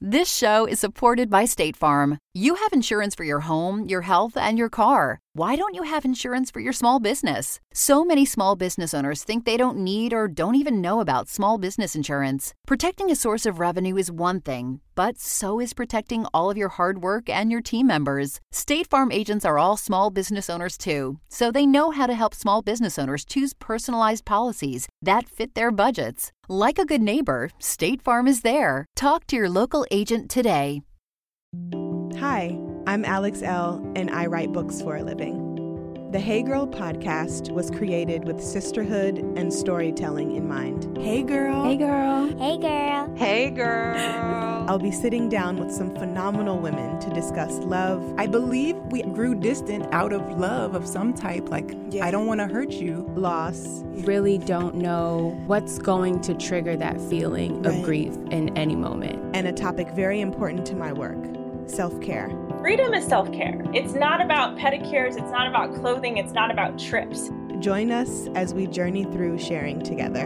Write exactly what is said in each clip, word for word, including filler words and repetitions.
This show is supported by State Farm. You have insurance for your home, your health, and your car. Why don't you have insurance for your small business? So many small business owners think they don't need or don't even know about small business insurance. Protecting a source of revenue is one thing, but so is protecting all of your hard work and your team members. State Farm agents are all small business owners too, so they know how to help small business owners choose personalized policies that fit their budgets. Like a good neighbor, State Farm is there. Talk to your local agent today. Hi, I'm Alex Elle, and I write books for a living. The Hey Girl podcast was created with sisterhood and storytelling in mind. Hey girl. Hey girl. Hey girl. Hey girl. I'll be sitting down with some phenomenal women to discuss love. I believe we grew distant out of love of some type, like, yeah. I don't want to hurt you. Loss. Really don't know what's going to trigger that feeling right. of grief in any moment. And a topic very important to my work, self-care. Freedom is self-care. It's not about pedicures. It's not about clothing. It's not about trips. Join us as we journey through sharing together.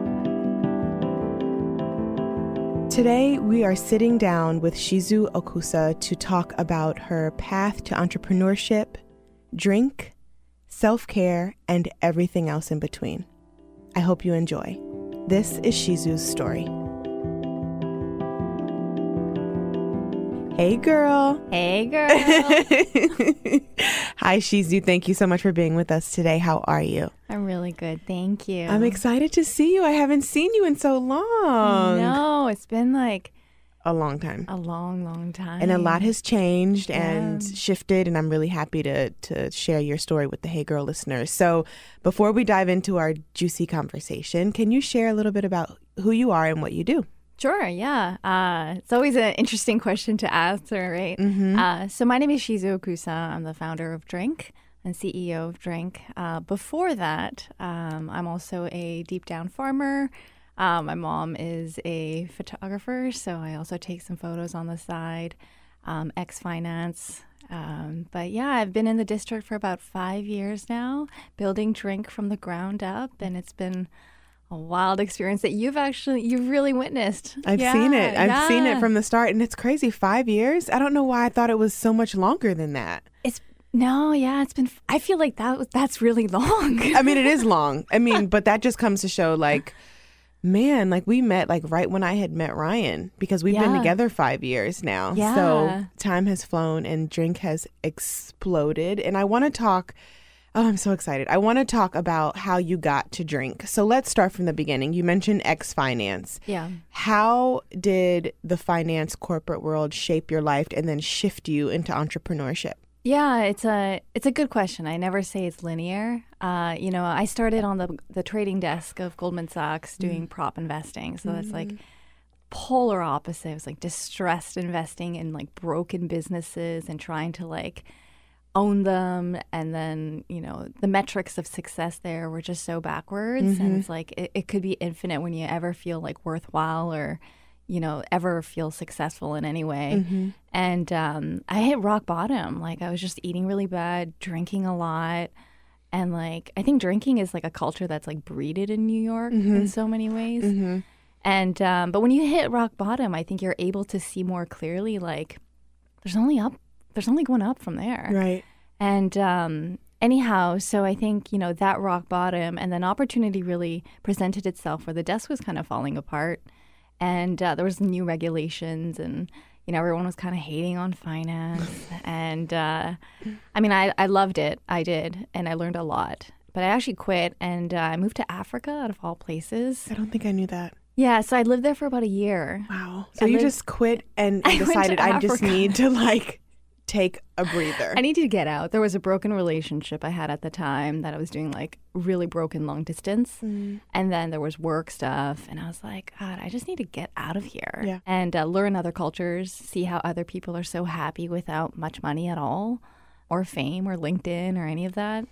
Today, we are sitting down with Shizu Okusa to talk about her path to entrepreneurship, drink, self-care, and everything else in between. I hope you enjoy. This is Shizu's story. Hey, girl. Hey, girl. Hi, Shizu. Thank you so much for being with us today. How are you? I'm really good. Thank you. I'm excited to see you. I haven't seen you in so long. No, it's been like a long time. A long, long time. And a lot has changed yeah. and shifted, and I'm really happy to to share your story with the Hey Girl listeners. So before we dive into our juicy conversation, can you share a little bit about who you are and what you do? Sure, yeah. Uh, it's always an interesting question to answer, right? Mm-hmm. Uh, so my name is Shizu Okusa. I'm the founder of Drink and C E O of Drink. Uh, before that, um, I'm also a deep down farmer. Uh, my mom is a photographer, so I also take some photos on the side, um, ex-finance. Um, but yeah, I've been in the district for about five years now, building Drink from the ground up, and it's been a wild experience that you've actually, you've really witnessed. I've yeah, seen it. I've yeah. seen it from the start, and it's crazy. Five years? I don't know why I thought it was so much longer than that. It's no, yeah, it's been, I feel like that was, that's really long. I mean, it is long. I mean, but that just comes to show, like, man, like we met like right when I had met Ryan, because we've yeah. been together five years now. Yeah. So time has flown and Drink has exploded. And I want to talk, oh, I'm so excited. I want to talk about how you got to Drink. So let's start from the beginning. You mentioned ex-finance. Yeah. How did the finance corporate world shape your life and then shift you into entrepreneurship? Yeah, it's a it's a good question. I never say it's linear. Uh, you know, I started on the the trading desk of Goldman Sachs doing mm. prop investing. So mm. that's like polar opposite. It was like distressed investing in like broken businesses and trying to like own them. And then, you know, the metrics of success there were just so backwards. Mm-hmm. And it's like it, it could be infinite when you ever feel like worthwhile or, you know, ever feel successful in any way. Mm-hmm. And um, I hit rock bottom. Like, I was just eating really bad, drinking a lot. And, like, I think drinking is, like, a culture that's, like, breeded in New York mm-hmm. in so many ways. Mm-hmm. And, um, but when you hit rock bottom, I think you're able to see more clearly, like, there's only up, there's only going up from there. Right. And um, anyhow, so I think, you know, that rock bottom and then opportunity really presented itself where the desk was kind of falling apart. And uh, there was new regulations and, you know, everyone was kind of hating on finance. and uh, I mean, I, I loved it. I did. And I learned a lot. But I actually quit and uh, I moved to Africa out of all places. I don't think I knew that. Yeah. So I lived there for about a year. Wow. So I you lived, just quit and, and decided I just need to like take a breather. I needed to get out. There was a broken relationship I had at the time that I was doing like really broken long distance. Mm. And then there was work stuff. And I was like, God, I just need to get out of here yeah. and uh, learn other cultures, see how other people are so happy without much money at all or fame or LinkedIn or any of that.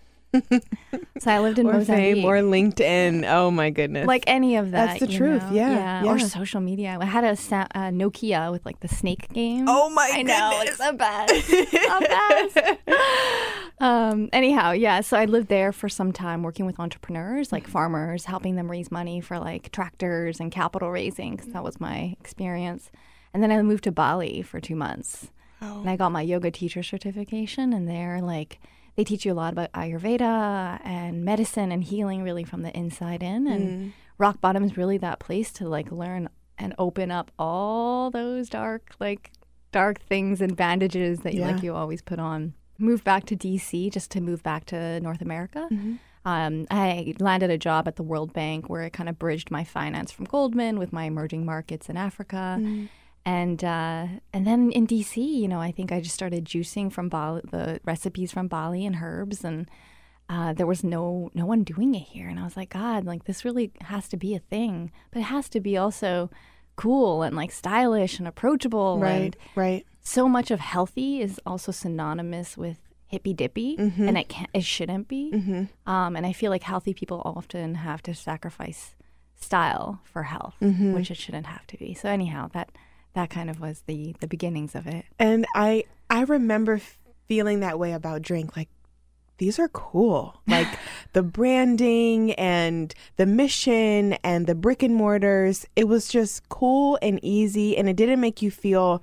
So I lived in or Mozambique. Fame or LinkedIn. Oh my goodness. Like any of that. That's the you truth. know? Yeah, yeah. yeah. Or social media. I had a sa- uh, Nokia with like the snake game. Oh my I goodness. know. It's the best. the best. um, anyhow, yeah. So I lived there for some time working with entrepreneurs, like farmers, helping them raise money for like tractors and capital raising, because that was my experience. And then I moved to Bali for two months. Oh. And I got my yoga teacher certification. And they're like, they teach you a lot about Ayurveda and medicine and healing really from the inside in. And Mm. rock bottom is really that place to like learn and open up all those dark, like dark things and bandages that you, Yeah. like you always put on. Moved back to D C just to move back to North America. Mm-hmm. Um, I landed a job at the World Bank where I kind of bridged my finance from Goldman with my emerging markets in Africa. Mm. And uh, and then in D C, you know, I think I just started juicing from Bali, the recipes from Bali and herbs, and uh, there was no no one doing it here. And I was like, God, like this really has to be a thing, but it has to be also cool and like stylish and approachable. Right, And right. so much of healthy is also synonymous with hippy dippy, Mhm. and it can't, it shouldn't be. Mm-hmm. Um, and I feel like healthy people often have to sacrifice style for health, Mhm. which it shouldn't have to be. So anyhow, that that kind of was the the beginnings of it. And I I remember feeling that way about drink. Like, these are cool. Like the branding and the mission and the brick and mortars. It was just cool and easy, and it didn't make you feel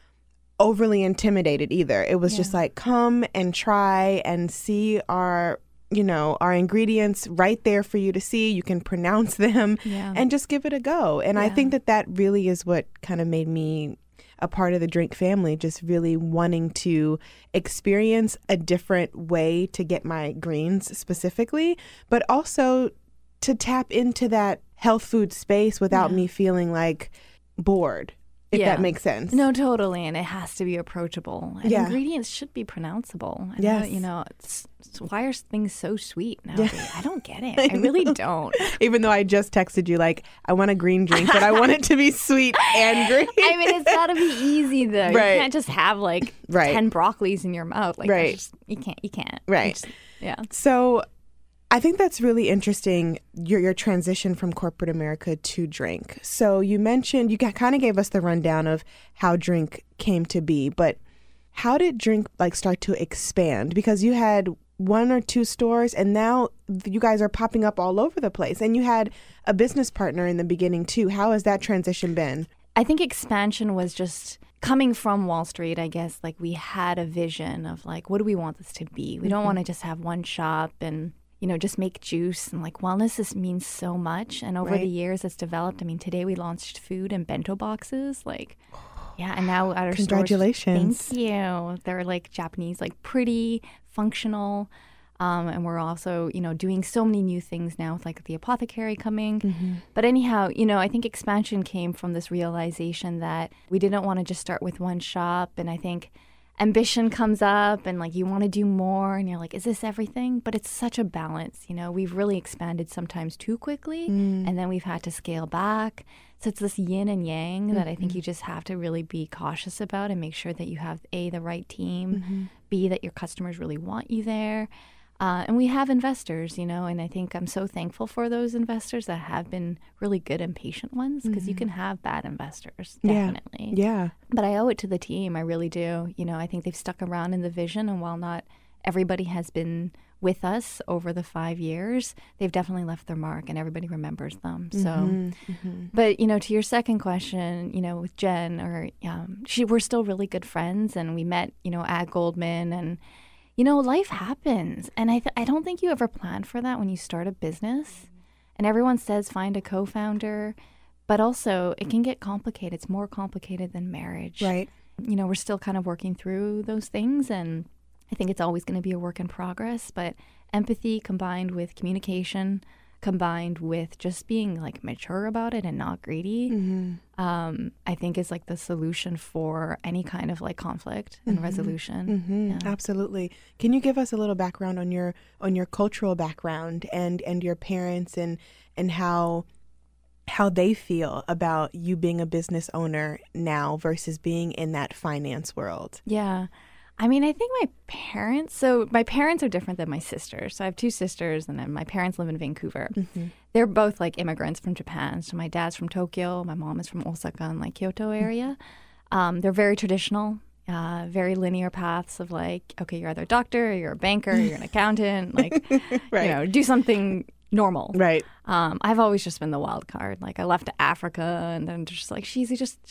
overly intimidated either. It was just Yeah. like, come and try and see our, you know, our ingredients right there for you to see. You can pronounce them Yeah. and just give it a go. And I Yeah. think that that really is what kind of made me a part of the drink family, just really wanting to experience a different way to get my greens specifically, but also to tap into that health food space without Yeah. me feeling like bored, if Yeah. that makes sense. No, totally, and it has to be approachable. And Yeah. ingredients should be pronounceable. I know, Yes. you know, it's, it's, why are things so sweet nowadays? I don't get it. I really don't. Even though I just texted you, like, I want a green drink, but I want it to be sweet and green. I mean, it's got to be easy though. Right. You can't just have like Right. ten broccolis in your mouth. Like, that's Right. just, you can't. You can't. Right. It's- yeah. So I think that's really interesting, your your transition from corporate America to drink. So you mentioned, you kind of gave us the rundown of how drink came to be, but how did drink like start to expand? Because you had one or two stores and now you guys are popping up all over the place, and you had a business partner in the beginning too. How has that transition been? I think expansion was just coming from Wall Street, I guess. Like, we had a vision of like, what do we want this to be? We don't want to just have one shop and, you know, just make juice. And like, wellness is, means so much. And over Right. the years, it's developed. I mean, today we launched food and bento boxes. Like, yeah. And now at our Congratulations. stores, thank you. They're like Japanese, like pretty, functional. Um, and we're also, you know, doing so many new things now with like the apothecary coming. Mm-hmm. But anyhow, you know, I think expansion came from this realization that we didn't want to just start with one shop. And I think ambition comes up and like you want to do more and you're like, is this everything? But it's such a balance. You know, we've really expanded sometimes too quickly Mm. and then we've had to scale back. So it's this yin and yang that I think you just have to really be cautious about and make sure that you have A, the right team, B, that your customers really want you there. Uh, and we have investors, you know, and I think I'm so thankful for those investors that have been really good and patient ones, because you can have bad investors, Yeah. definitely. Yeah. But I owe it to the team. I really do. You know, I think they've stuck around in the vision, and while not everybody has been with us over the five years, they've definitely left their mark, and everybody remembers them. So, Mm-hmm. but you know, to your second question, you know, with Jen, or um, she, we're still really good friends, and we met, you know, at Goldman, and you know, life happens, and I th- I don't think you ever plan for that when you start a business. And everyone says find a co-founder, but also it can get complicated. It's more complicated than marriage. Right. You know, we're still kind of working through those things, and I think it's always going to be a work in progress. But empathy combined with communication, combined with just being like mature about it and not greedy, Mm-hmm. um, I think is like the solution for any kind of like conflict and resolution. Mm-hmm. Yeah. Absolutely. Can you give us a little background on your on your cultural background and and your parents and and how how they feel about you being a business owner now versus being in that finance world? Yeah. I mean, I think my parents, so my parents are different than my sisters. So I have two sisters, and then my parents live in Vancouver. Mm-hmm. They're both like immigrants from Japan. So my dad's from Tokyo, my mom is from Osaka and like Kyoto area. Um, they're very traditional, uh, very linear paths of like, okay, you're either a doctor, or you're a banker, or you're an accountant, like, Right. you know, do something normal. Right. Um, I've always just been the wild card. Like, I left to Africa, and then just like, she's just, just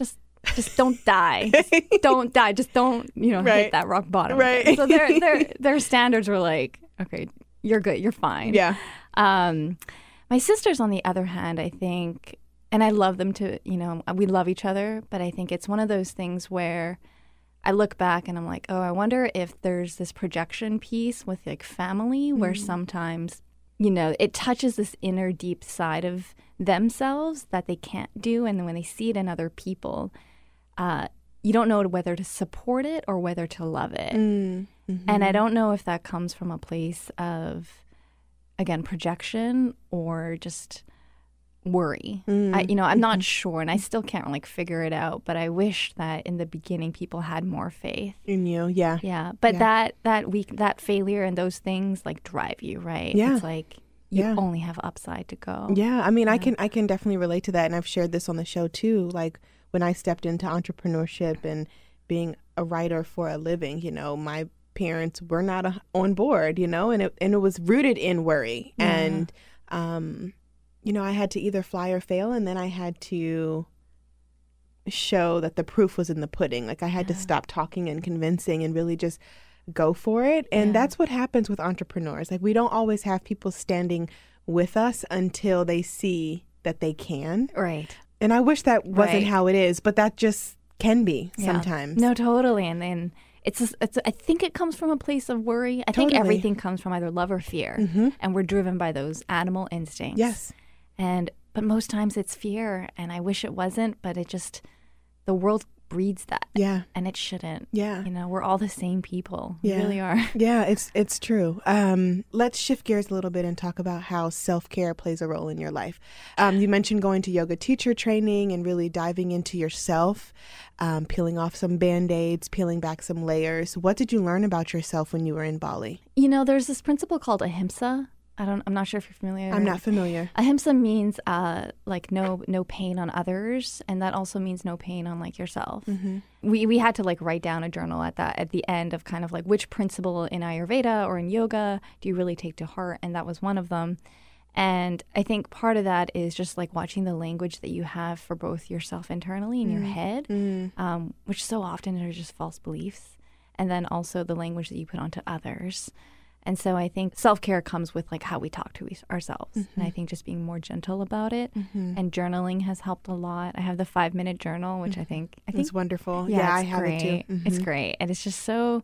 just don't die. Just don't die. Just don't, you know, Right. hit that rock bottom. Right. again. So their their their standards were like, okay, you're good, you're fine. Yeah. Um, my sisters, on the other hand, I think, and I love them to, you know, we love each other, but I think it's one of those things where I look back and I'm like, oh, I wonder if there's this projection piece with like family where Mm. sometimes, you know, it touches this inner deep side of themselves that they can't do. And then when they see it in other people, uh, you don't know whether to support it or whether to love it. Mm. Mm-hmm. And I don't know if that comes from a place of, again, projection or just worry. Mm. I, you know, I'm not sure, and I still can't like figure it out. But I wish that in the beginning people had more faith. In you, yeah. Yeah, but Yeah. that that weak, that failure, and those things like drive you, right? Yeah. It's like you Yeah. only have upside to go. Yeah, I mean, I Yeah. can I can definitely relate to that, and I've shared this on the show too. Like when I stepped into entrepreneurship and being a writer for a living, you know, my parents were not uh on board, you know, and it and it was rooted in worry, Yeah. and um, you know, I had to either fly or fail, and then I had to show that the proof was in the pudding. Like I had to stop talking and convincing and really just go for it. And Yeah. that's what happens with entrepreneurs. Like we don't always have people standing with us until they see that they can. Right. And I wish that wasn't Right. how it is, but that just can be Yeah. sometimes. No, totally. And then it's, just, it's I think it comes from a place of worry. I think Totally. everything comes from either love or fear, Mhm. and we're driven by those animal instincts. Yes. And but most times it's fear, and I wish it wasn't, but it just the world breeds that, Yeah. and it shouldn't. Yeah. You know, we're all the same people. Yeah. We really are. Yeah, it's it's true. Um, let's shift gears a little bit and talk about how self-care plays a role in your life. Um, you mentioned going to yoga teacher training and really diving into yourself, um, peeling off some Band-Aids, peeling back some layers. What did you learn about yourself when you were in Bali? You know, there's this principle called ahimsa. I don't. I'm not sure if you're familiar. I'm not familiar. Ahimsa means uh, like no no pain on others, and that also means no pain on like yourself. Mm-hmm. We we had to like write down a journal at that at the end of kind of like which principle in Ayurveda or in yoga do you really take to heart, and that was one of them. And I think part of that is just like watching the language that you have for both yourself internally in your head, Mm. um, which so often are just false beliefs, and then also the language that you put onto others. And so I think self-care comes with like how we talk to ourselves. Mm-hmm. And I think just being more gentle about it. And journaling has helped a lot. I have the five minute journal, which I think I think It's wonderful. yeah, Yeah, I it's have great. it too. It's Mhm. great. And it's just so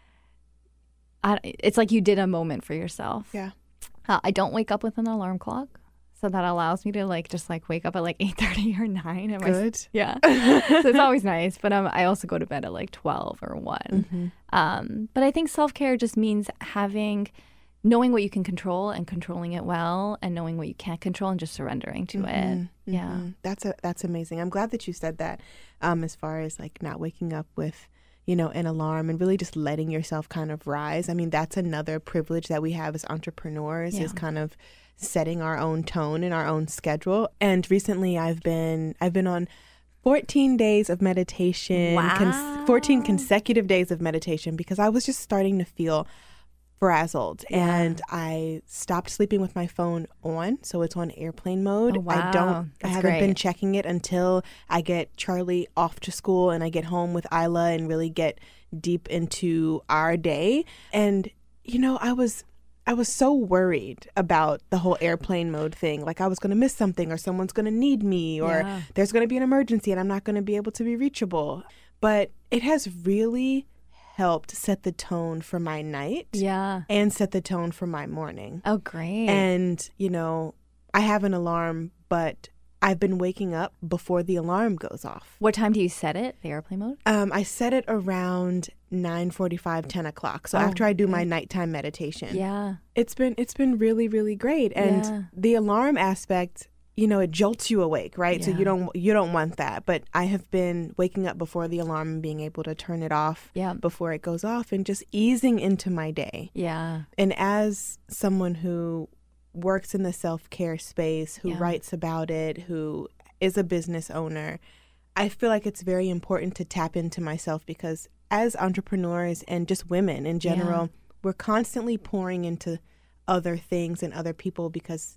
I, it's like you did a moment for yourself. Yeah. Uh, I don't wake up with an alarm clock. So that allows me to like just like wake up at like eight thirty or nine. And my- Good. yeah. So it's always nice. But um, I also go to bed at like twelve or one. Mm-hmm. Um, but I think self-care just means having, knowing what you can control and controlling it well, and knowing what you can't control and just surrendering to it. Yeah. Mhm. That's a that's amazing. I'm glad that you said that. Um, as far as like not waking up with, you know, an alarm and really just letting yourself kind of rise. I mean, that's another privilege that we have as entrepreneurs is Yeah. kind of setting our own tone and our own schedule. And recently, I've been I've been on fourteen days of meditation, Wow. fourteen consecutive days of meditation because I was just starting to feel frazzled, Yeah. and I stopped sleeping with my phone on, so it's on airplane mode. Oh, I wow. don't I That's haven't been great. checking it until I get Charlie off to school and I get home with Isla and really get deep into our day. And you know, I was I was so worried about the whole airplane mode thing. Like I was going to miss something, or someone's going to need me, or Yeah. there's going to be an emergency and I'm not going to be able to be reachable. But it has really helped set the tone for my night Yeah. and set the tone for my morning. Oh, great. And, you know, I have an alarm, but I've been waking up before the alarm goes off. What time do you set it, the airplane mode? Um, I set it around nine forty-five, ten o'clock. So Oh, after I do my okay. nighttime meditation. Yeah. It's been it's been really, really great. And Yeah. the alarm aspect, you know, it jolts you awake, right? So Yeah. you don't you don't want that. But I have been waking up before the alarm and being able to turn it off Yeah. before it goes off and just easing into my day. Yeah. And as someone who works in the self-care space, who Yeah. writes about it, who is a business owner, I feel like it's very important to tap into myself because as entrepreneurs and just women in general, we're constantly pouring into other things and other people because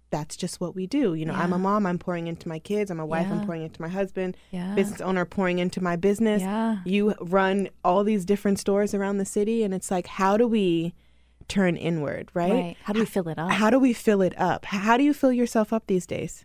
that's just what we do. You know, Yeah. I'm a mom, I'm pouring into my kids. I'm a wife, I'm Yeah. pouring into my husband. Yeah. Business owner, pouring into my business. Yeah. You run all these different stores around the city, and it's like, how do we turn inward, right? Right. How do we fill it up? How do we fill it up? H- How do you fill yourself up these days?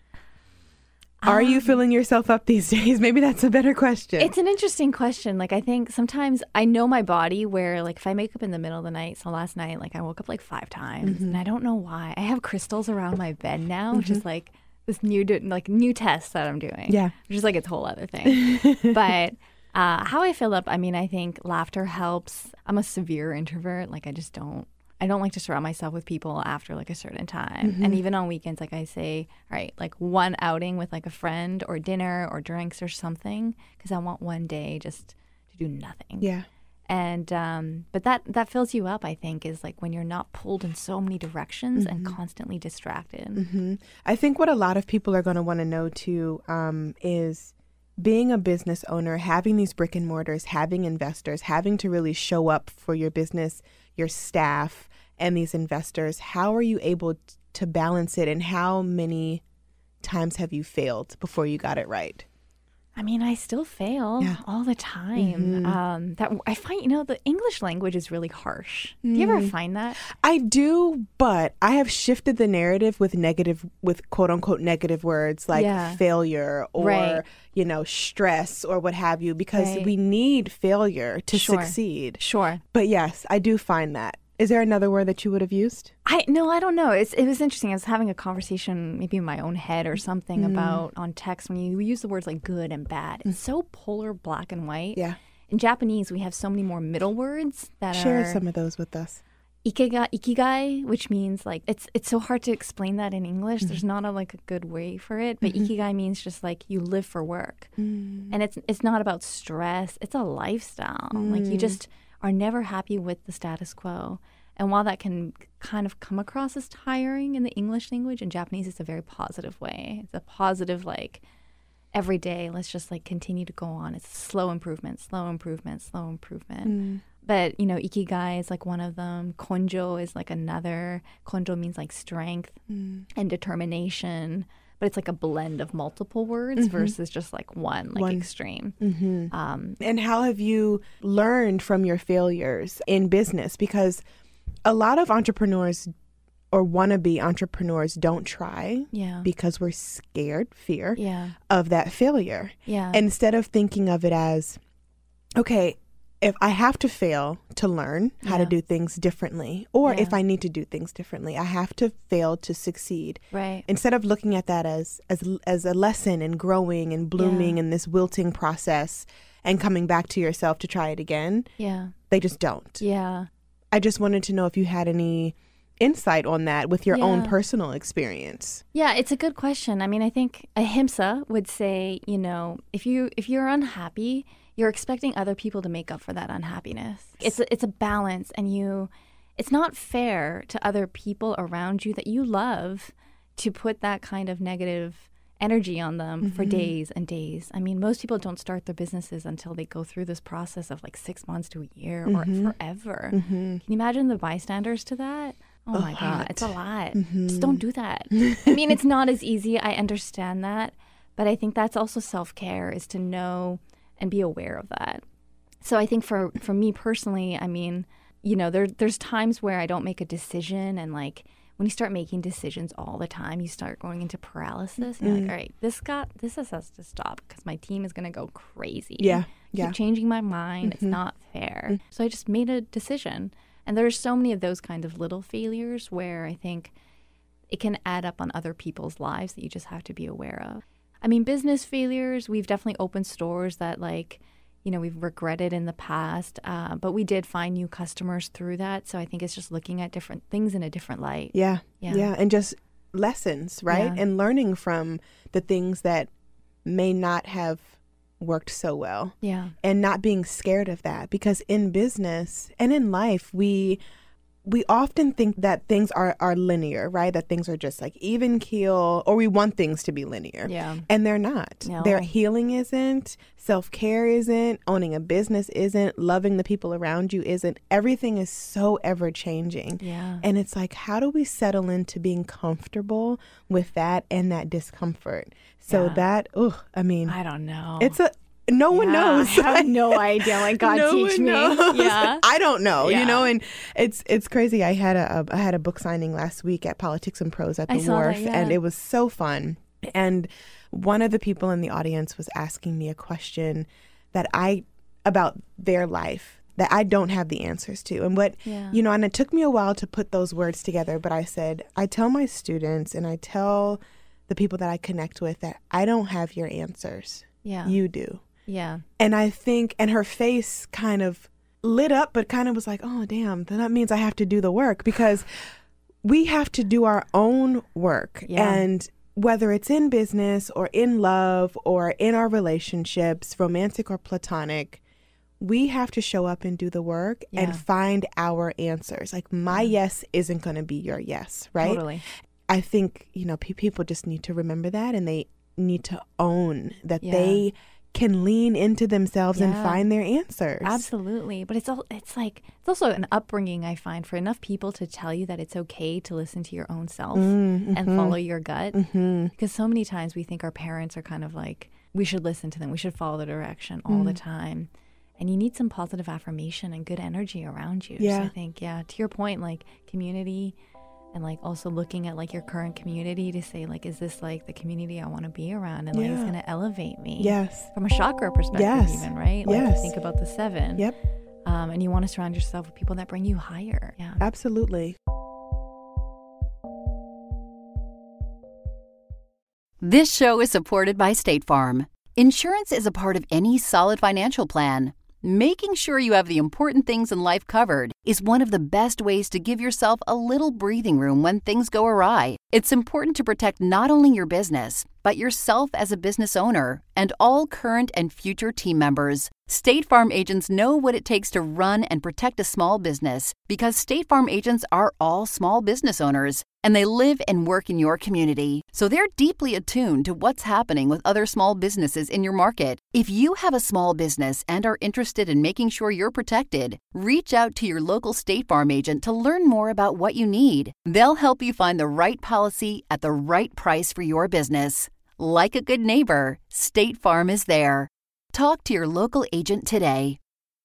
Are you Um, filling yourself up these days? Maybe that's a better question. It's an interesting question. Like, I think sometimes I know my body where, like, if I make up in the middle of the night, so last night, like, I woke up like five times Mm-hmm. and I don't know why. I have crystals around my bed now, which is like this new, do- like, new test that I'm doing. Yeah. Which is like its whole other thing. But uh, how I fill up, I mean, I think laughter helps. I'm a severe introvert. Like, I just don't. I don't like to surround myself with people after like a certain time. Mm-hmm. And even on weekends, like I say, all right, like one outing with like a friend or dinner or drinks or something, because I want one day just to do nothing. yeah. And um, but that that fills you up, I think, is like when you're not pulled in so many directions and constantly distracted. hmm I think what a lot of people are going to want to know too um, is being a business owner, having these brick and mortars, having investors, having to really show up for your business, your staff, and these investors. How are you able t- to balance it, and how many times have you failed before you got it right? I mean, I still fail Yeah. all the time. Um, that I find, you know, the English language is really harsh. Do you ever find that? I do, but I have shifted the narrative with negative, with quote unquote negative words like Yeah. failure or, Right. you know, stress or what have you, because Right. we need failure to Sure. succeed. Sure. But yes, I do find that. Is there another word that you would have used? I no, I don't know. It's it was interesting. I was having a conversation, maybe in my own head or something, Mm. about on text when you use the words like good and bad. It's so polar, black and white. Yeah. In Japanese, we have so many more middle words that Share are some of those with us. ikigai, ikigai, which means like it's it's so hard to explain that in English. Mm-hmm. There's not a like a good way for it. But ikigai means just like you live for work, Mm. and it's it's not about stress. It's a lifestyle. Like Mm. you just are never happy with the status quo. And while that can kind of come across as tiring in the English language, in Japanese it's a very positive way. It's a positive, like, every day, let's just like continue to go on. It's slow improvement, slow improvement, slow improvement. Mm. But, you know, ikigai is like one of them. Konjo is like another. Konjo means like strength Mm. and determination. But it's like a blend of multiple words versus just like one, like One. extreme. Mm-hmm. Um, And how have you learned from your failures in business? Because a lot of entrepreneurs or wannabe entrepreneurs don't try yeah. because we're scared, fear Yeah. of that failure. Yeah. Instead of thinking of it as, okay, if I have to fail to learn how to Yeah. do things differently, or Yeah. if I need to do things differently, I have to fail to succeed. right. Instead of looking at that as as as a lesson and growing and blooming Yeah. in this wilting process and coming back to yourself to try it again, Yeah. they just don't. Yeah. I just wanted to know if you had any insight on that with your own Yeah. personal experience. Yeah, it's a good question. I mean, I think Ahimsa would say, you know, if you if you're unhappy, you're expecting other people to make up for that unhappiness. It's a, it's a balance, and you, it's not fair to other people around you that you love to put that kind of negative energy on them for days and days. I mean, most people don't start their businesses until they go through this process of like six months to a year or forever. Can you imagine the bystanders to that? Oh my God, it's a lot. Just don't do that. I mean, it's not as easy. I understand that. But I think that's also self-care, is to know and be aware of that. So I think for, for me personally, I mean, you know, there there's times where I don't make a decision, and like when you start making decisions all the time, you start going into paralysis. And you're like, all right, this got this has has to stop because my team is going to go crazy. Yeah, Keep yeah. changing my mind. It's not fair. So I just made a decision. And there's so many of those kind of little failures where I think it can add up on other people's lives that you just have to be aware of. I mean, business failures, we've definitely opened stores that, like, you know, we've regretted in the past, uh, but we did find new customers through that. So I think it's just looking at different things in a different light. Yeah, Yeah. yeah. And just lessons, right? Yeah. And learning from the things that may not have worked so well. Yeah. And not being scared of that, because in business and in life, we we often think that things are, are linear, right? That things are just like even keel, or we want things to be linear. Yeah. And they're not. No. Their healing isn't, self-care isn't, owning a business isn't, loving the people around you isn't. Everything is so ever-changing. Yeah. And it's like, how do we settle into being comfortable with that and that discomfort? So Yeah. that, ugh, I mean, I don't know. it's a, no one Yeah, knows. I have no idea. Like, God, No teach one me. knows. Yeah. I don't know, Yeah. you know, and it's it's crazy. I had a, a I had a book signing last week at Politics and Prose at the I saw Wharf, that, yeah. and it was so fun. And one of the people in the audience was asking me a question that I about their life that I don't have the answers to. And what, Yeah. you know, and it took me a while to put those words together, but I said, I tell my students and I tell the people that I connect with that I don't have your answers. Yeah. You do. Yeah. And I think, and her face kind of lit up, but kind of was like, oh, damn, then that means I have to do the work, because we have to do our own work. Yeah. And whether it's in business or in love or in our relationships, romantic or platonic, we have to show up and do the work Yeah. and find our answers. Like, my yes isn't going to be your yes, right? Totally. I think, you know, pe- people just need to remember that, and they need to own that Yeah. they can lean into themselves and Yeah. find their answers. Absolutely. But it's all it's like it's also an upbringing, I find, for enough people to tell you that it's okay to listen to your own self Mm, and mhm. follow your gut. Mhm. Because so many times we think our parents are kind of like, we should listen to them, we should follow the direction all Mm. the time. And you need some positive affirmation and good energy around you. So Yeah. I think, yeah, to your point, like community, and like also looking at like your current community to say, like, is this like the community I want to be around, and like it's Yeah. going to elevate me? Yes. From a chakra perspective, Yes. even, right? Like, Yes. you think about the seven. Yep. Um, and you want to surround yourself with people that bring you higher. Yeah. Absolutely. This show is supported by State Farm. Insurance is a part of any solid financial plan. Making sure you have the important things in life covered is one of the best ways to give yourself a little breathing room when things go awry. It's important to protect not only your business, but yourself as a business owner and all current and future team members. State Farm agents know what it takes to run and protect a small business, because State Farm agents are all small business owners, and they live and work in your community. So they're deeply attuned to what's happening with other small businesses in your market. If you have a small business and are interested in making sure you're protected, reach out to your local State Farm agent to learn more about what you need. They'll help you find the right policy at the right price for your business. Like a good neighbor, State Farm is there. Talk to your local agent today.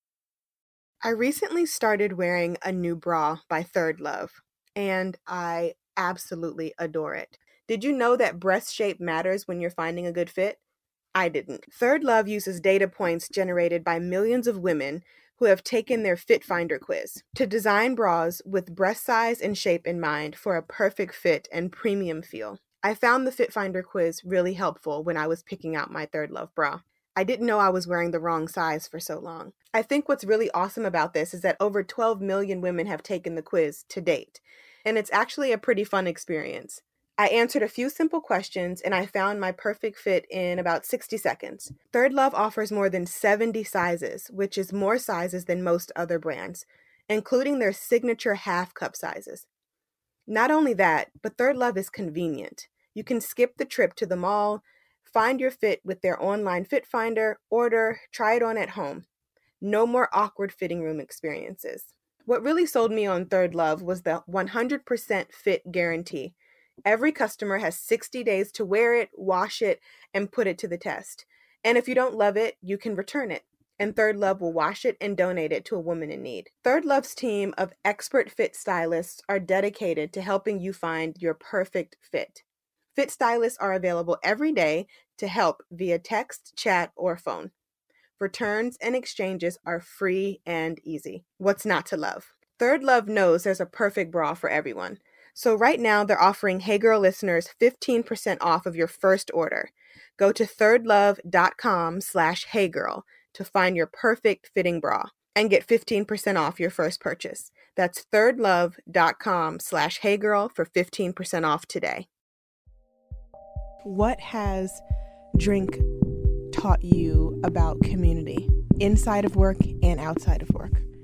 I recently started wearing a new bra by Third Love, and I absolutely adore it. Did you know that breast shape matters when you're finding a good fit? I didn't. Third Love uses data points generated by millions of women who have taken their Fit Finder quiz to design bras with breast size and shape in mind for a perfect fit and premium feel. I found the Fit Finder quiz really helpful when I was picking out my Third Love bra. I didn't know I was wearing the wrong size for so long. I think what's really awesome about this is that over twelve million women have taken the quiz to date, and it's actually a pretty fun experience. I answered a few simple questions, and I found my perfect fit in about sixty seconds. Third Love offers more than seventy sizes, which is more sizes than most other brands, including their signature half cup sizes. Not only that, but Third Love is convenient. You can skip the trip to the mall, find your fit with their online fit finder, order, try it on at home. No more awkward fitting room experiences. What really sold me on Third Love was the one hundred percent fit guarantee. Every customer has sixty days to wear it, wash it, and put it to the test. And if you don't love it, you can return it, and Third Love will wash it and donate it to a woman in need. Third Love's team of expert fit stylists are dedicated to helping you find your perfect fit. Fit stylists are available every day to help via text, chat, or phone. Returns and exchanges are free and easy. What's not to love? Third Love knows there's a perfect bra for everyone. So right now they're offering Hey Girl listeners fifteen percent off of your first order. Go to thirdlove.com slash heygirl to find your perfect fitting bra and get fifteen percent off your first purchase. That's thirdlove.com slash heygirl for fifteen percent off today. What has Drink taught you about community inside of work and outside of work?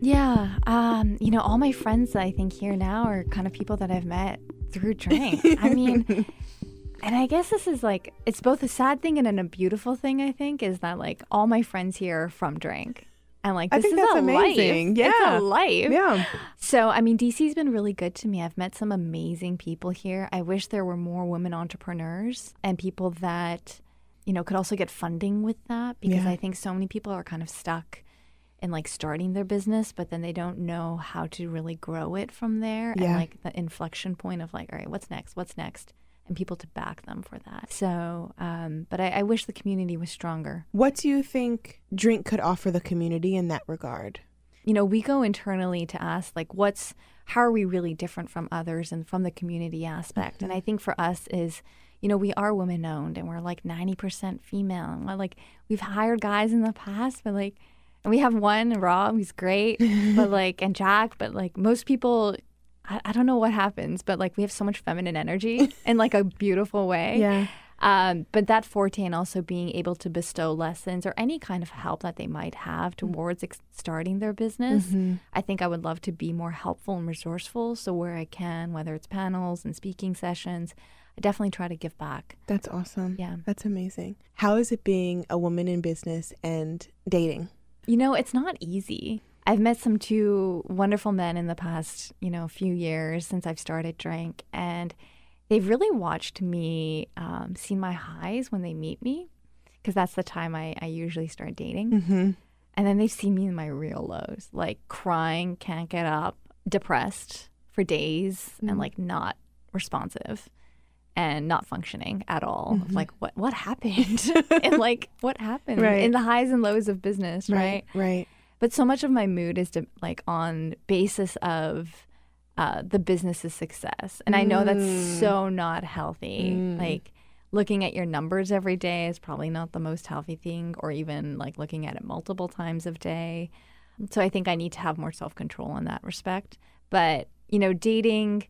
Yeah. Um, you know, all my friends I think here now are kind of people that I've met through drink. I mean, and I guess this is like, it's both a sad thing and a beautiful thing, I think, is that like all my friends here are from drink. And like, this I think is that's a amazing. life. Yeah. It's a life. Yeah. So, I mean, D C's been really good to me. I've met some amazing people here. I wish there were more women entrepreneurs and people that, you know, could also get funding with that, because Yeah. I think so many people are kind of stuck in like starting their business, but then they don't know how to really grow it from there. Yeah. And like the inflection point of like, all right, what's next? What's next? And people to back them for that. So, um, but I, I wish the community was stronger. What do you think drink could offer the community in that regard? You know, we go internally to ask, like, what's, how are we really different from others and from the community aspect? Mm-hmm. And I think for us is, you know, we are women owned and we're like ninety percent female. And we're like, we've hired guys in the past, but like, and we have one, Rob, who's great, but like, and Jack, but like most people, I, I don't know what happens, but like we have so much feminine energy in like a beautiful way. Yeah. Um, but that forte and also being able to bestow lessons or any kind of help that they might have towards ex- starting their business, Mm-hmm. I think I would love to be more helpful and resourceful. So where I can, whether it's panels and speaking sessions, I definitely try to give back. That's awesome. Yeah. That's amazing. How is it being a woman in business and dating? You know, it's not easy. I've met some two wonderful men in the past, you know, few years since I've started Drink, and they've really watched me um, see my highs when they meet me, because that's the time I, I usually start dating. Mm-hmm. And then they've seen me in my real lows, like crying, can't get up, depressed for days, Mm-hmm. and like not responsive and not functioning at all. Mm-hmm. Like, what what happened? And like, what happened Right. in the highs and lows of business, right? Right. Right. But so much of my mood is to, like on basis of uh, the business's success. And I know that's Mm. so not healthy. Mm. Like looking at your numbers every day is probably not the most healthy thing, or even like looking at it multiple times of day. So I think I need to have more self-control in that respect. But, you know, dating,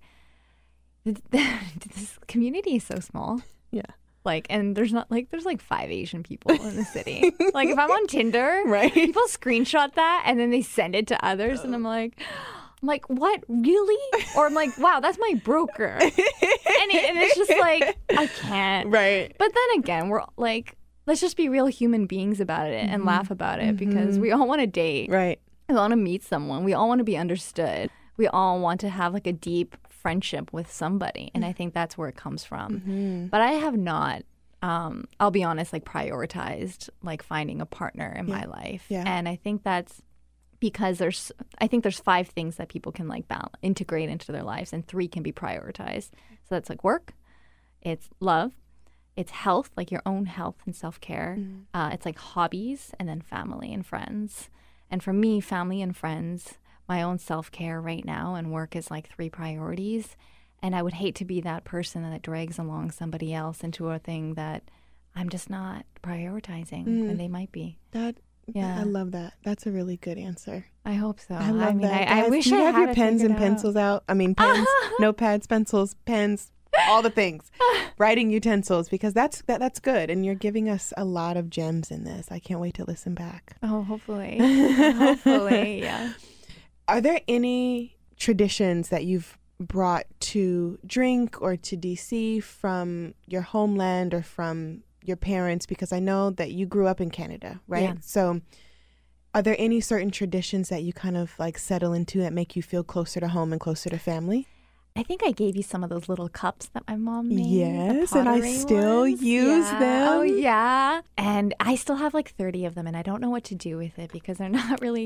this community is so small. Yeah. Like, and there's not like, there's like five Asian people in the city. Like if I'm on Tinder, Right. people screenshot that and then they send it to others. And I'm like, I'm like, what, really? Or I'm like, wow, that's my broker. and, it, and it's just like, I can't. Right. But then again, we're like, let's just be real human beings about it and laugh about it, because we all want to date. Right. We want to meet someone. We all want to be understood. We all want to have like a deep friendship with somebody. And I think that's where it comes from. Mm-hmm. But I have not, um, I'll be honest, like prioritized like finding a partner in Yeah. my life. Yeah. And I think that's because there's, I think there's five things that people can like balance, integrate into their lives, and three can be prioritized. So that's like work, it's love, it's health, like your own health and self-care. Mm-hmm. Uh, it's like hobbies, and then family and friends. And for me, family and friends, my own self-care right now, and work is like three priorities. And I would hate to be that person that drags along somebody else into a thing that I'm just not prioritizing, Mm. and they might be. That. Yeah. I love that. That's a really good answer. I hope so. I love mean, that. I, I Guys, wish do you I have had your it pens and figured out. pencils out. I mean, pens, notepads, pencils, pens, all the things, writing utensils, because that's that, that's good, and you're giving us a lot of gems in this. I can't wait to listen back. Oh, hopefully. Hopefully, yeah. Are there any traditions that you've brought to Drink or to D C from your homeland or from your parents? Because I know that you grew up in Canada, right? Yeah. So are there any certain traditions that you kind of like settle into that make you feel closer to home and closer to family? I think I gave you some of those little cups that my mom made. the Yes, and I pottery still ones. use Yeah. them. Oh, yeah. And I still have like thirty of them, and I don't know what to do with it because they're not really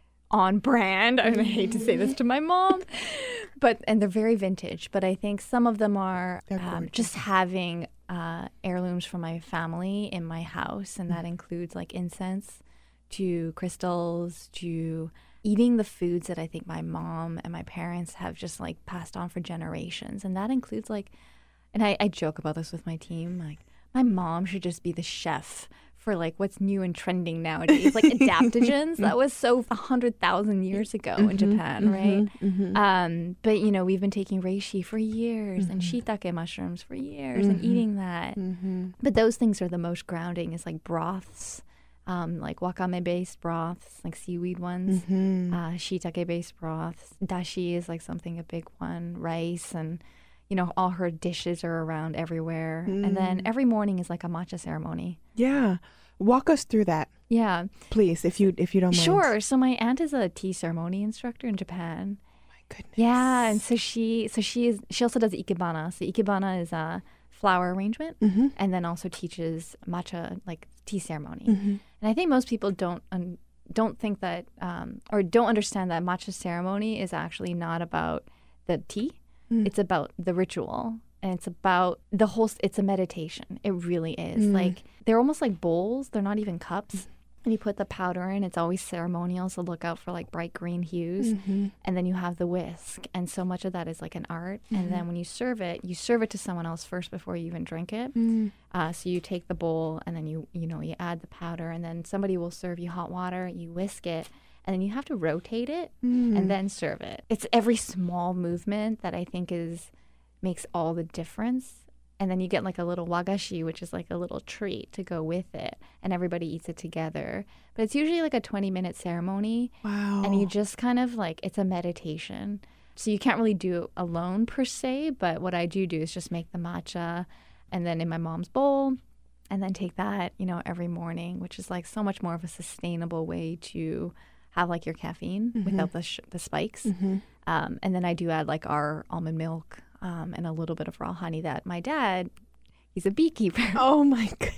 on brand. I, mean, I hate to say this to my mom, but and they're very vintage. But I think some of them are They're um, gorgeous. just having uh, heirlooms from my family in my house, and Mm. that includes like incense to crystals to eating the foods that I think my mom and my parents have just like passed on for generations. And that includes like, and I, I joke about this with my team, like my mom should just be the chef for like what's new and trending nowadays, like adaptogens. That was so a hundred thousand years ago in Japan, right? Mm-hmm. Um, but you know, we've been taking reishi for years and shiitake mushrooms for years and eating that. Mm-hmm. But those things are the most grounding, is like broths um, like wakame-based broths, like seaweed ones, Mm-hmm. uh, shiitake-based broths. Dashi is like something, a big one, rice, and, you know, all her dishes are around everywhere. Mm. And then every morning is like a matcha ceremony. Yeah. Walk us through that, Yeah. please, if you if you don't mind. Sure. So my aunt is a tea ceremony instructor in Japan. My goodness. Yeah, and so she so she is she also does ikebana. So ikebana is a flower arrangement, Mm-hmm. and then also teaches matcha, like tea ceremony. Mm-hmm. And I think most people don't un, don't think that um, or don't understand that matcha ceremony is actually not about the tea. Mm. It's about the ritual, and it's about the whole. It's a meditation. It really is. Mm. Like they're almost like bowls. They're not even cups. And you put the powder in. It's always ceremonial, so look out for like bright green hues. Mm-hmm. And then you have the whisk, and so much of that is like an art. And then when you serve it, you serve it to someone else first before you even drink it. Mm. Uh, so you take the bowl, and then you you know you add the powder, and then somebody will serve you hot water. You whisk it, and then you have to rotate it, Mm. and then serve it. It's every small movement that I think is makes all the difference. And then you get like a little wagashi, which is like a little treat to go with it, and everybody eats it together. But it's usually like a twenty minute ceremony. Wow. And you just kind of like, it's a meditation. So you can't really do it alone per se, but what I do do is just make the matcha and then in my mom's bowl, and then take that, you know, every morning, which is like so much more of a sustainable way to have like your caffeine Mm-hmm. without the, sh- the spikes. Mm-hmm. Um, and then I do add like our almond milk um, and a little bit of raw honey that my dad, he's a beekeeper. Oh my goodness.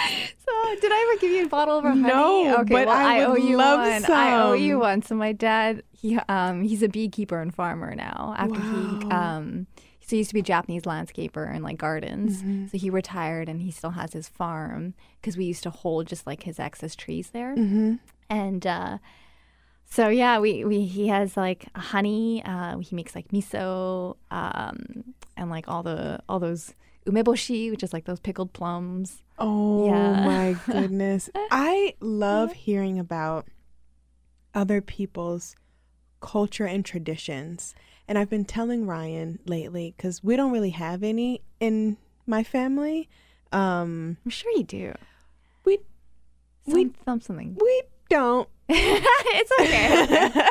So did I ever give you a bottle of our honey? No, okay, but well, I I, would owe you love one. I owe you some. one. So my dad, he um he's a beekeeper and farmer now. After he Wow. um so he used to be a Japanese landscaper and like gardens. Mm-hmm. So he retired and he still has his farm because we used to hold just like his excess trees there. Mm-hmm. And uh so yeah, we, we he has like honey. Uh, he makes like miso, um, and like all the all those umeboshi, which is like those pickled plums. Oh Yeah. my goodness. I love hearing about other people's culture and traditions. And I've been telling Ryan lately, because we don't really have any in my family. Um, I'm sure you do. we Some, we some something. we don't. It's okay.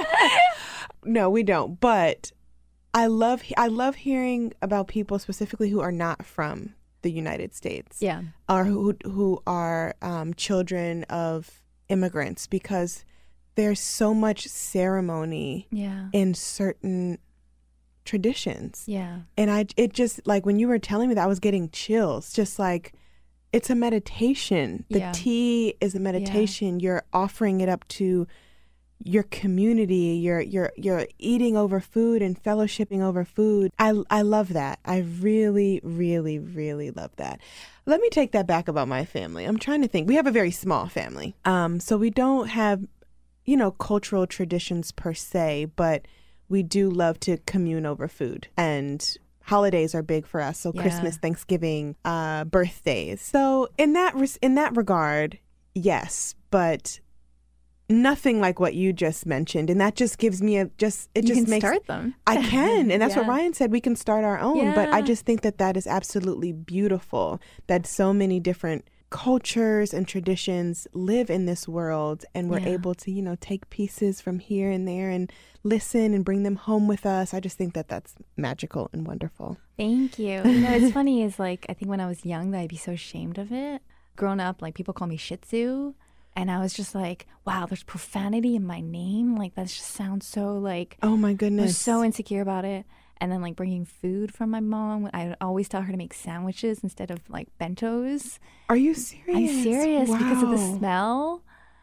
No, we don't. But I love I love hearing about people specifically who are not from the United States. Yeah. Or who who are um, children of immigrants, because there's so much ceremony Yeah. in certain traditions. Yeah. And I it just like when you were telling me that, I was getting chills. Just like it's a meditation. The Yeah. tea is a meditation. You're offering it up to your community. You're you're you're eating over food and fellowshipping over food. I I love that. I really really really love that. Let me take that back about my family. I'm trying to think. We have a very small family. Um so we don't have, you know, cultural traditions per se, but we do love to commune over food, and holidays are big for us. So Yeah. Christmas, Thanksgiving, uh, birthdays. So in that res- in that regard, yes, but nothing like what you just mentioned, and that just gives me a just it You just can makes start them. I can, and that's what Yeah. Ryan said. We can start our own, but I Yeah. just think that that is absolutely beautiful. That so many different cultures and traditions live in this world, and we're Yeah. able to, you know, take pieces from here and there and listen and bring them home with us. I just think that that's magical and wonderful. Thank you. You know, it's funny is like, I think when I was young, that I'd be so ashamed of it. Growing up, like people call me Shih Tzu. And I was just like, wow, there's profanity in my name. Like that just sounds so like, Oh my I was goodness. so insecure about it. And then like bringing food from my mom. I would always tell her to make sandwiches instead of like bentos. Are you serious? I'm serious because of the Wow. smell.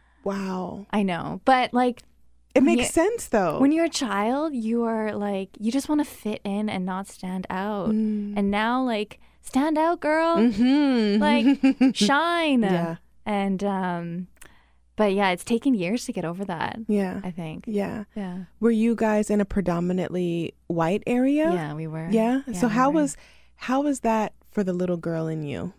Wow. I know. But like, It When makes you- sense though. when you're a child, you are like, you just want to fit in and not stand out. Mm. And now, like, stand out, girl. Mhm. Like, shine. Yeah. And, um, but yeah, it's taken years to get over that, Yeah. I think. Yeah. Yeah. Were you guys in a predominantly white area? Yeah, we were. Yeah. so we how were. was how was that for the little girl in you?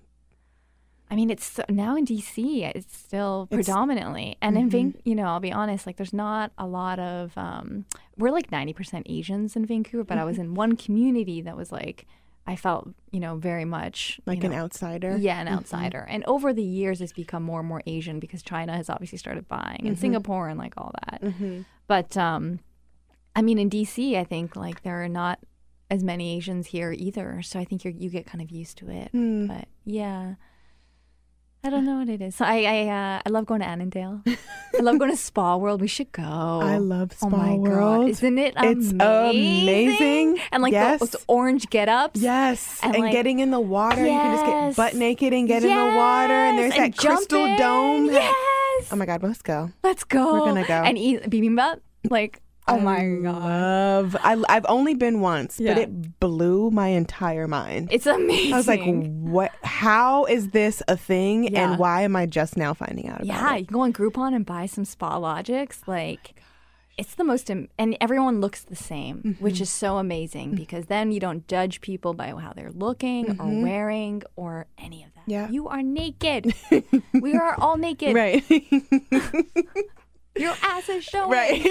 I mean, it's so- now in D C, it's still It's- predominantly. And in Mhm. Van, you know, I'll be honest, like there's not a lot of, um, we're like ninety percent Asians in Vancouver, but I was in one community that was like I felt, you know, very much like you know, an outsider. Yeah, an Mm-hmm. outsider. And over the years, it's become more and more Asian because China has obviously started buying, and Mm-hmm. Singapore and like all that. Mm-hmm. But um, I mean, in D C, I think like there are not as many Asians here either. So I think you you get kind of used to it. Mm. But yeah. I don't know what it is. So I I, uh, I love going to Annandale. I love going to Spa World. We should go. I love Spa Oh my World. God. Isn't it It's amazing? amazing. And like Yes. those orange get-ups. Yes, and, And, like- getting in the water, you can just Yes. get butt naked and get in the water, and there's Yes, and that crystal jump in. dome. Yes. Oh my God, let's go. Let's go. We're gonna go. And eat bibimbap. Like, oh I my God. love. I, I've only been once, but Yeah. it blew my entire mind. It's amazing. I was like, what? How is this a thing? Yeah. And why am I just now finding out about yeah, it? you can go on Groupon and buy some Spa Logics. Like, it's the most, am- and everyone looks the same, Mm-hmm. which is so amazing because then you don't judge people by how they're looking or wearing or any of that. Mm-hmm. Yeah. You are naked. We are all naked. Right. Your ass is showing. Right.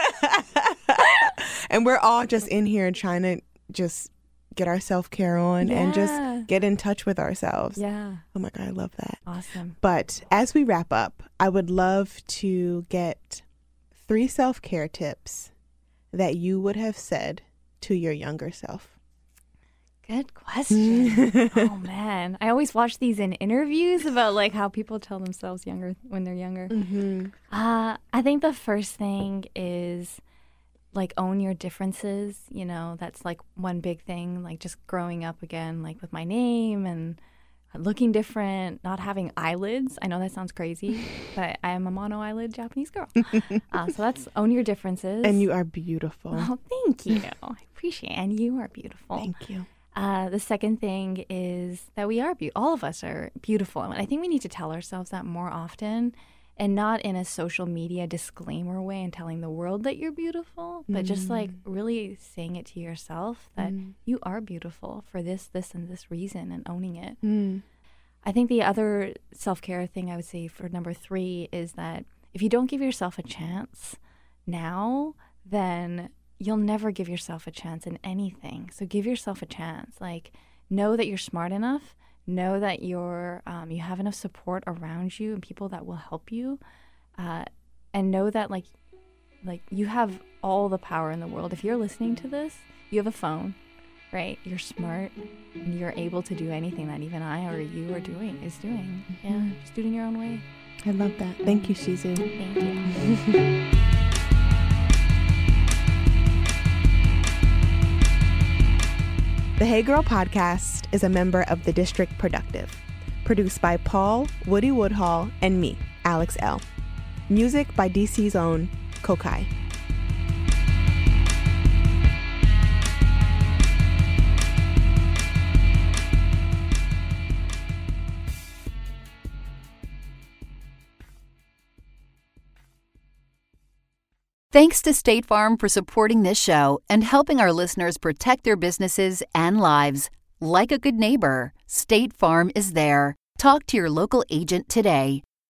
And we're all just in here trying to just get our self-care on and Yeah. just get in touch with ourselves. Yeah. Oh my God, I love that. Awesome. But as we wrap up, I would love to get three self-care tips that you would have said to your younger self. Good question. Oh man, I always watch these in interviews about like how people tell themselves younger when they're younger. Mm-hmm. Uh, I think the first thing is like own your differences. You know, that's like one big thing. Like just growing up again, like with my name and looking different, not having eyelids. I know that sounds crazy, but I am a mono eyelid Japanese girl. uh, so that's own your differences. And you are beautiful. Oh, thank you. I appreciate it. And you are beautiful. Thank you. Uh, the second thing is that we are be- all of us are beautiful, and I think we need to tell ourselves that more often, and not in a social media disclaimer way and telling the world that you're beautiful, but just like really saying it to yourself that you are beautiful for this, this, and this reason, and owning it. Mm. I think the other self-care thing I would say for number three is that if you don't give yourself a chance now, then you'll never give yourself a chance in anything. So give yourself a chance. Like, know that you're smart enough. Know that you're um, you have enough support around you and people that will help you. Uh, and know that like like you have all the power in the world. If you're listening to this, you have a phone, right? You're smart and you're able to do anything that even I or you are doing is doing. Yeah, just do it in your own way. I love that. Thank you, Shizu. Thank you. The Hey Girl podcast is a member of the District Productive, produced by Paul, Woody Woodhall, and me, Alex L. Music by D C's own Kokai. Thanks to State Farm for supporting this show and helping our listeners protect their businesses and lives. Like a good neighbor, State Farm is there. Talk to your local agent today.